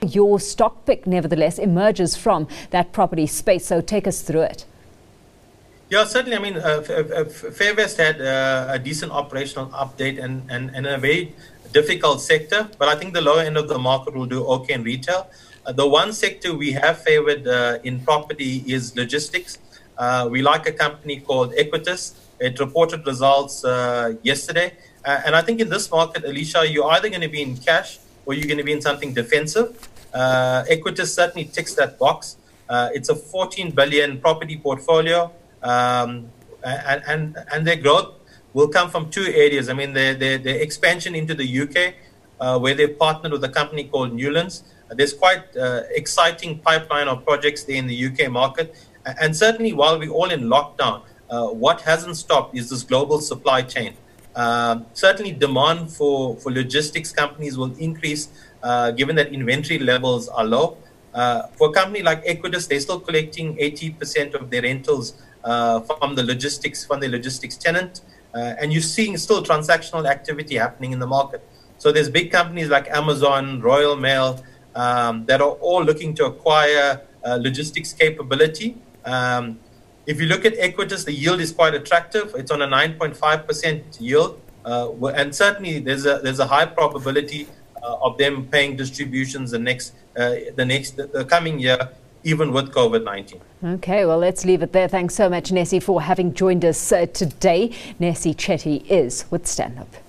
Your stock pick, nevertheless, emerges from that property space. So take us through it. Yeah, certainly. I mean, Fairvest had a decent operational update and a very difficult sector, but I think the lower end of the market will do okay in retail. The one sector we have favored in property is logistics. We like a company called Equites. It reported results yesterday. And I think in this market, Alicia, you're either going to be in cash or you're going to be in something defensive. Equites certainly ticks that box. It's a 14 billion property portfolio. And their growth will come from two areas. I mean, their expansion into the UK, where they've partnered with a company called Newlands. There's quite exciting pipeline of projects there in the UK market. And certainly, while we're all in lockdown, what hasn't stopped is this global supply chain. Certainly, demand for logistics companies will increase, given that inventory levels are low. For a company like Equites, they're still collecting 80% of their rentals from the logistics tenant, and you're seeing still transactional activity happening in the market. So there's big companies like Amazon, Royal Mail, that are all looking to acquire logistics capability. If you look at Equites, the yield is quite attractive. It's on a 9.5% yield, and certainly there's a high probability of them paying distributions the coming year, even with COVID-19. Okay, well, let's leave it there. Thanks so much, Nessie, for having joined us today. Nessie Chetty is with Stand Up.